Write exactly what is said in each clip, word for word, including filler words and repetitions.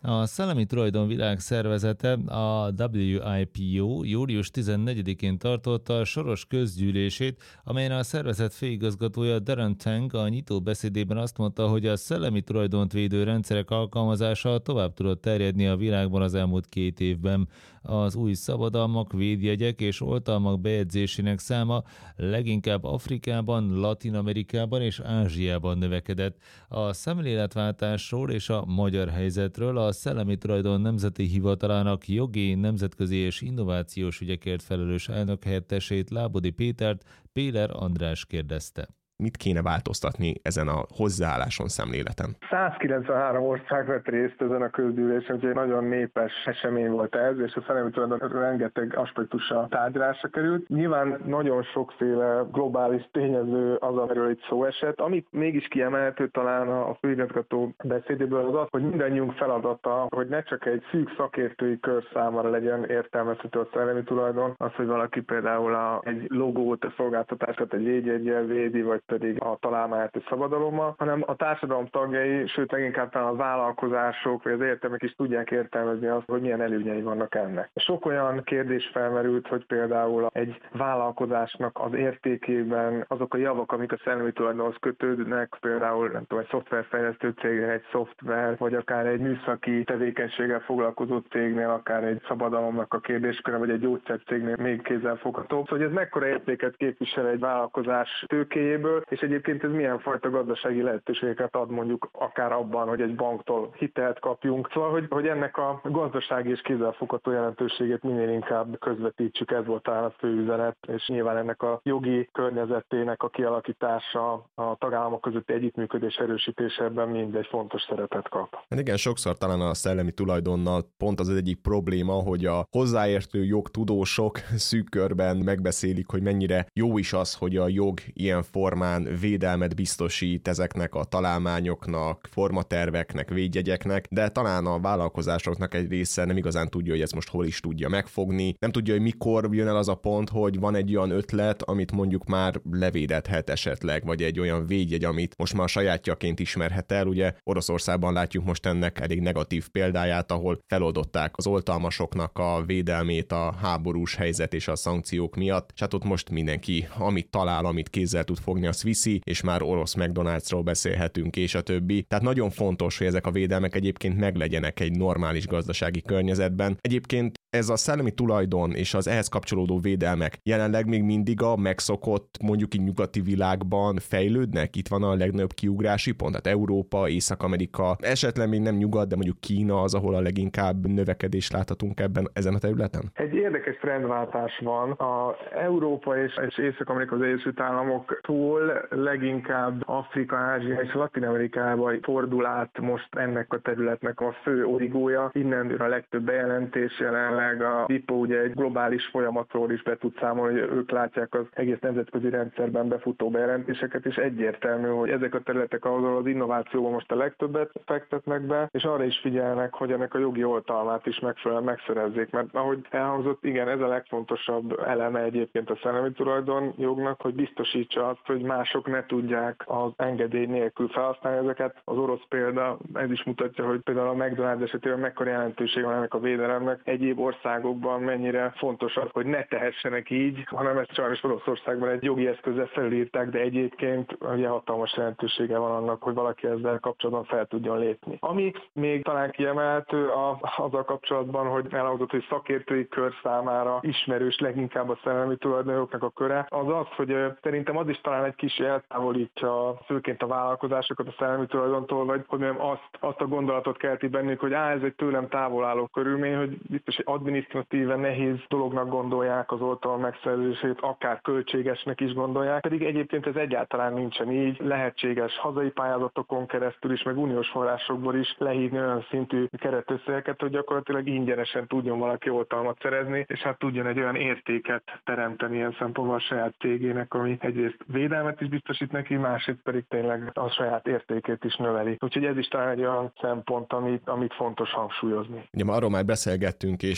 A Szellemi Tulajdon Világszervezete, a dupla vé i pé o július tizennegyedikén tartotta a soros közgyűlését, amelyen a szervezet főigazgatója Darren Tang a nyitó beszédében azt mondta, hogy a szellemi tulajdont védő rendszerek alkalmazása tovább tudott terjedni a világban az elmúlt két évben. Az új szabadalmak, védjegyek és oltalmak bejegyzésének száma leginkább Afrikában, Latin-Amerikában és Ázsiában növekedett. A szemléletváltásról és a magyar helyzetről a Szellemi Tulajdon Nemzeti Hivatalának jogi, nemzetközi és innovációs ügyekért felelős elnökhelyettesét, Lábodi Pétert Péler András kérdezte. Mit kéne változtatni ezen a hozzáálláson, szemléleten? százkilencvenhárom ország vett részt ezen a közgyűlésen, úgyhogy nagyon népes esemény volt ez, és a szellemi tulajdon rengeteg aspektusa tárgyalásra került. Nyilván nagyon sokféle globális tényező az, amiről itt szó esett. Amit mégis kiemelhető talán a főigazgató beszédéből az az, hogy mindannyiunk feladata, hogy ne csak egy szűk szakértői kör számára legyen értelmezhető a szellemi tulajdon, az, hogy valaki például a, egy logót, a szolgáltatásokat egy védjeggyel védi, vagy pedig a találmányát egy szabadalommal, hanem a társadalom tagjai, sőt leginkább talán a vállalkozások vagy az értelmek is tudják értelmezni azt, hogy milyen előnyei vannak ennek. Sok olyan kérdés felmerült, hogy például egy vállalkozásnak az értékében azok a javak, amik a szellemi tulajdonhoz kötődnek, például nem tudom, egy szoftverfejlesztő cégnél egy szoftver, vagy akár egy műszaki tevékenységgel foglalkozó cégnél, akár egy szabadalomnak a kérdésköre, vagy egy gyógyszercégnél még kézzelfogható. Szóval ez mekkora értéket képvisel egy vállalkozás tőkéjéből, és egyébként ez milyen fajta gazdasági lehetőségeket ad mondjuk akár abban, hogy egy banktól hitelt kapjunk. Szóval, hogy, hogy ennek a gazdasági és kézzelfogható jelentőségét minél inkább közvetítsük, ez volt talán a fő üzenet, és nyilván ennek a jogi környezetének a kialakítása, a tagállamok közötti együttműködés erősítése ebben mind egy fontos szerepet kap. Hát igen, sokszor talán a szellemi tulajdonnal pont az egyik probléma, hogy a hozzáértő jogtudósok szűk körben megbeszélik, hogy mennyire jó is az, hogy a jog ilyen formán védelmet biztosít ezeknek a találmányoknak, formaterveknek, védjegyeknek, de talán a vállalkozásoknak egy része nem igazán tudja, hogy ezt most hol is tudja megfogni, nem tudja, hogy mikor jön el az a pont, hogy van egy olyan ötlet, amit mondjuk már levédethet esetleg, vagy egy olyan védjegy, amit most már sajátjaként ismerhet el. Ugye Oroszországban látjuk most ennek elég negatív példáját, ahol feloldották az oltalmasoknak a védelmét a háborús helyzet és a szankciók miatt, és hát ott most mindenki, amit talál, amit kézzel tud fogni, azt viszi, és már orosz McDonald'sról beszélhetünk, és a többi. Tehát nagyon fontos, hogy ezek a védelmek egyébként meglegyenek egy normális gazdasági környezetben. Egyébként ez a szellemi tulajdon és az ehhez kapcsolódó védelmek jelenleg még mindig a megszokott, mondjuk így nyugati világban fejlődnek? Itt van a legnagyobb kiugrási pont, tehát Európa, Észak-Amerika, esetleg még nem nyugat, de mondjuk Kína az, ahol a leginkább növekedést láthatunk ebben, ezen a területen? Egy érdekes trendváltás van. A Európa és, és Észak-Amerika, az Egyesült Államoktól leginkább Afrika, Ázsia és Latin-Amerikába fordul át most ennek a területnek a fő origója. Innen a legtöbb bejelentés jelenleg. A vé i pé o ugye egy globális folyamatról is be tud számolni, hogy ők látják az egész nemzetközi rendszerben befutó bejelentéseket, és egyértelmű, hogy ezek a területek, ahol az innovációban most a legtöbbet fektetnek be, és arra is figyelnek, hogy ennek a jogi oltalmát is megfelelően megszerezzék, mert ahogy elhangzott, igen, ez a legfontosabb eleme egyébként a szellemi tulajdon jognak, hogy biztosítsa azt, hogy mások ne tudják az engedély nélkül felhasználni ezeket. Az orosz példa ez is mutatja, hogy például a McDonald's esetében mekkora jelentőség van ennek a védelemnek. Egyéb országokban mennyire fontos az, hogy ne tehessenek így, hanem ezt sajnos Oroszországban egy jogi eszközzel felírták, de egyébként ugye hatalmas jelentősége van annak, hogy valaki ezzel kapcsolatban fel tudjon lépni. Ami még talán kiemelhető a, azzal kapcsolatban, hogy elhangzott, hogy szakértői kör számára ismerős leginkább a szellemi tulajdonjogoknak a köre, az az, hogy szerintem az is talán egy kis eltávolítja főként a vállalkozásokat a szellemi tulajdontól, vagy hogy mondjam, azt, azt a gondolatot kelti bennük, hogy á, ez egy tőlem távol álló körülmény, hogy biztos egy adminisztratíven nehéz dolognak gondolják az oltalom megszerzését, akár költségesnek is gondolják, pedig egyébként ez egyáltalán nincsen így. Lehetséges hazai pályázatokon keresztül is, meg uniós forrásokból is lehívni olyan szintű keretösszegeket, hogy gyakorlatilag ingyenesen tudjon valaki oltalmat szerezni, és hát tudjon egy olyan értéket teremteni ilyen szempontból a saját cégének, ami egyrészt védelmet is biztosít neki, másrészt pedig tényleg a saját értékét is növeli. Úgyhogy ez is talán egy olyan szempont, amit, amit fontos hangsúlyozni. Ugye ma arról már beszélgettünk, és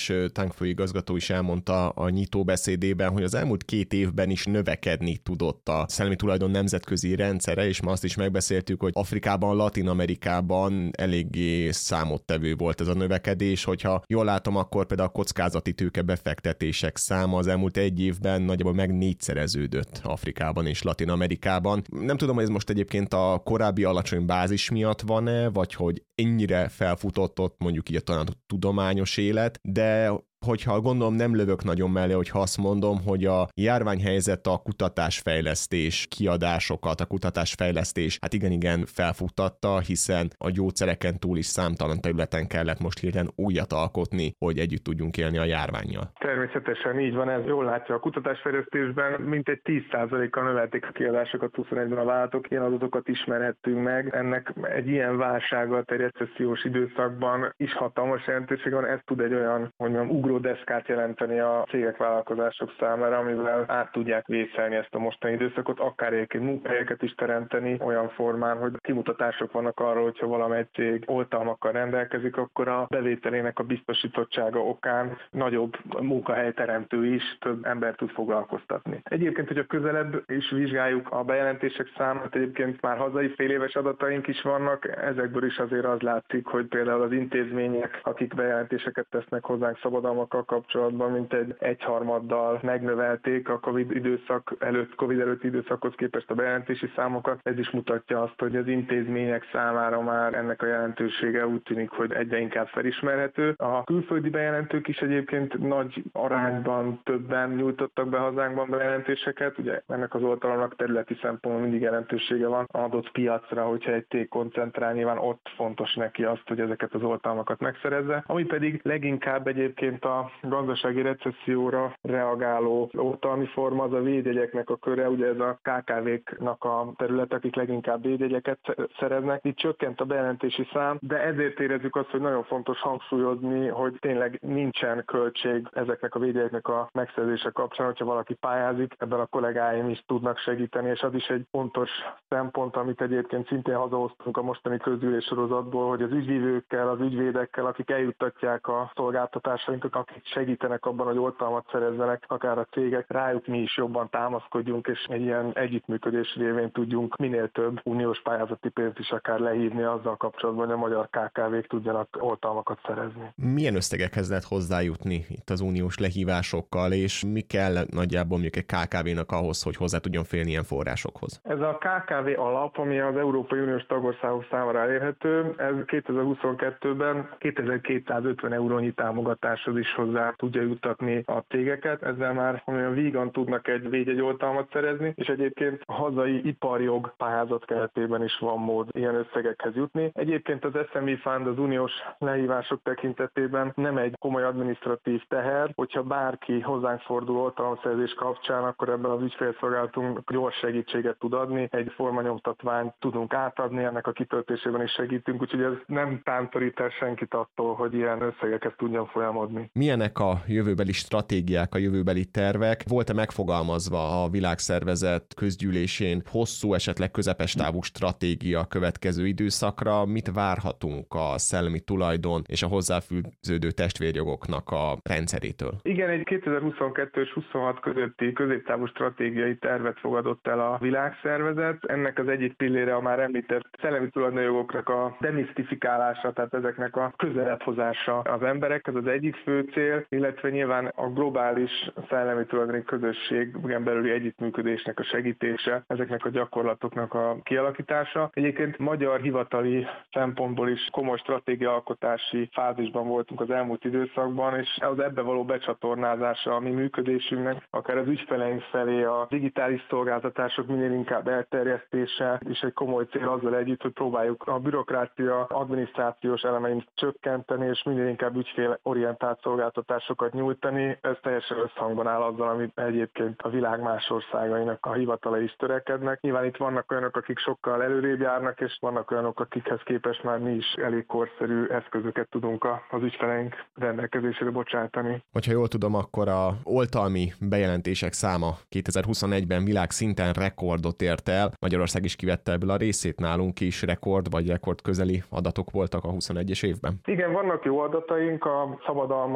és Tang főigazgató is elmondta a nyitó beszédében, hogy az elmúlt két évben is növekedni tudott a szellemi tulajdon nemzetközi rendszere, és ma azt is megbeszéltük, hogy Afrikában, Latin-Amerikában eléggé számottevő volt ez a növekedés, hogyha jól látom, akkor például a kockázati tőke befektetések száma az elmúlt egy évben nagyjából meg négyszereződött Afrikában és Latin-Amerikában. Nem tudom, hogy ez most egyébként a korábbi alacsony bázis miatt van-e, vagy hogy ennyire felfutott ott mondjuk így a talán a tudományos élet, de hogyha gondolom nem lövök nagyon mellé, hogyha azt mondom, hogy a járványhelyzet a kutatásfejlesztés kiadásokat, a kutatásfejlesztés hát igen-igen felfuttatta, hiszen a gyógyszereken túl is számtalan területen kellett most hirtelen újat alkotni, hogy együtt tudjunk élni a járvánnyal. Természetesen így van, ez jól látja a kutatásfejlesztésben, mintegy tíz százalékkal növelték a kiadásokat huszonegyben a vállalatok, ilyen adatokat ismerhettünk meg. Ennek egy ilyen válsággal, egy recessziós időszakban is hatalmas jelentősége van, ez tud egy olyan, hogy mondjam, ugró deszkát jelenteni a cégek, vállalkozások számára, amivel át tudják vészelni ezt a mostani időszakot, akár egyébként munkahelyeket is teremteni olyan formán, hogy kimutatások vannak arról, hogyha valamely cég oltalmakkal rendelkezik, akkor a bevételének a biztosítottsága okán nagyobb munkahelyteremtő is több embert tud foglalkoztatni. Egyébként, hogyha közelebb is vizsgáljuk a bejelentések számát, egyébként már hazai féléves adataink is vannak, ezekből is azért az látszik, hogy például az intézmények, akik bejelentéseket tesznek hozzánk szabadalmakkal kapcsolatban, mint egy egyharmaddal megnövelték a Covid időszak előtt, Covid előtti időszakhoz képest a bejelentési számokat. Ez is mutatja azt, hogy az intézmények számára már ennek a jelentősége úgy tűnik, hogy egyre inkább felismerhető. A külföldi bejelentők is egyébként nagy arányban többen nyújtottak be hazánkban bejelentéseket. Ugye ennek az oltalomnak területi szempontból mindig jelentősége van adott piacra, hogyha egy cég koncentrál, nyilván ott fontos neki azt, hogy ezeket az oltalmakat megszerezze. Ami pedig leginkább egyébként a gazdasági recesszióra reagáló oltalmi forma, az a védjegyeknek a köre, ugye ez a ká ká véknak a terület, akik leginkább védjegyeket szereznek. Itt csökkent a bejelentési szám, de ezért érezzük azt, hogy nagyon fontos hangsúlyozni, hogy tényleg nincsen költség ezeknek a védjegyeknek a megszerzése kapcsán, hogyha valaki pályázik, ebben a kollégáim is tudnak segíteni, és az is egy fontos szempont, amit egyébként szintén hazahoztunk a mostani közgyűlés sorozatból, hogy az ügyvívőkkel, az ügyvédekkel, akik eljuttatják a szolgáltatásainkat, akik segítenek abban, hogy oltalmat szerezzenek, akár a cégek, rájuk mi is jobban támaszkodjunk, és egy ilyen együttműködés révén tudjunk minél több uniós pályázati pénzt is akár lehívni azzal kapcsolatban, hogy a magyar ká ká vék tudjanak oltalmakat szerezni. Milyen összegekhez lehet hozzájutni itt az uniós lehívásokkal, és mi kell nagyjából mondjuk egy ká ká vénak ahhoz, hogy hozzá tudjon férni ilyen forrásokhoz? Ez a ká ká vé alap, ami az Európai Uniós tagországok számára elérhető, ez kétezer-huszonkettőben kétezer-kétszázötven eurónyi támogatáshoz is hozzá tudja juttatni a cégeket, ezzel már olyan vígan tudnak egy védjegyoltalmat szerezni, és egyébként a hazai iparjog pályázat keretében is van mód ilyen összegekhez jutni. Egyébként az es em e Fund az uniós lehívások tekintetében nem egy komoly adminisztratív teher, hogyha bárki hozzánk fordul oltalomszerzés kapcsán, akkor ebben az ügyfélszolgálatunk gyors segítséget tud adni, egy formanyomtatványt tudunk átadni, ennek a kitöltésében is segítünk, úgyhogy ez nem tántorít el senkit attól, hogy ilyen összegeket tudjon folyamodni. Milyenek a jövőbeli stratégiák, a jövőbeli tervek? Volt-e megfogalmazva a világszervezet közgyűlésén hosszú, esetleg közepes távú stratégia a következő időszakra? Mit várhatunk a szellemi tulajdon és a hozzáfűződő testvérjogoknak a rendszerétől? Igen, egy kétezer-huszonkettő és huszonhat közötti középtávú stratégiai tervet fogadott el a világszervezet. Ennek az egyik pillére a már említett szellemi tulajdonjogoknak a demisztifikálása, tehát ezeknek a közelebb hozása az emberekhez az egyik fő cél, illetve nyilván a globális szellemi tulajdoni közösségen belüli együttműködésnek a segítése, ezeknek a gyakorlatoknak a kialakítása. Egyébként magyar hivatali szempontból is komoly stratégiaalkotási fázisban voltunk az elmúlt időszakban, és az ebbe való becsatornázása a mi működésünknek, akár az ügyfeleink felé a digitális szolgáltatások minél inkább elterjesztése, és egy komoly cél azzal együtt, hogy próbáljuk a bürokrácia, adminisztrációs elemeint csökkenteni, és minél inkább ügyfélorientált szolgáltatásokat nyújtani. Ez teljesen összhangban áll azzal, amit egyébként a világ más országainak a hivatalai is törekednek. Nyilván itt vannak olyanok, akik sokkal előrébb járnak, és vannak olyanok, akikhez képest már mi is elég korszerű eszközöket tudunk az ügyfeleink rendelkezésére bocsátani. Hogyha jól tudom, akkor a oltalmi bejelentések száma kétezer-huszonegyben világszinten rekordot ért el. Magyarország is kivette ebből a részét, nálunk is rekord vagy rekord közeli adatok voltak a huszonegyes évben. Igen, vannak jó adataink, a szabadalmak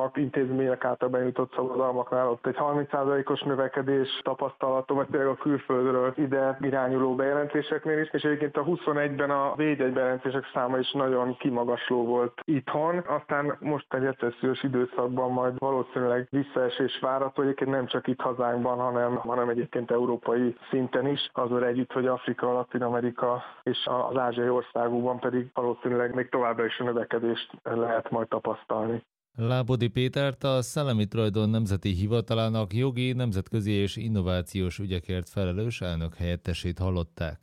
szabadalmak, intézmények által benyújtott szabadalmaknál ott egy harminc százalékos növekedés tapasztalható, vagy tényleg a külföldről ide irányuló bejelentéseknél is, és egyébként a huszonegyben a védjegy bejelentések száma is nagyon kimagasló volt itthon, aztán most egy recessziós időszakban majd valószínűleg visszaesés várható, egyébként nem csak itt hazánkban, hanem, hanem egyébként európai szinten is, azzal együtt, hogy Afrika, Latin-Amerika és az ázsiai országokban pedig valószínűleg még továbbra is a növekedést lehet majd tapasztalni. Lábodi Pétert, a Szellemi Tulajdon Nemzeti Hivatalának jogi, nemzetközi és innovációs ügyekért felelős elnök helyettesét hallották.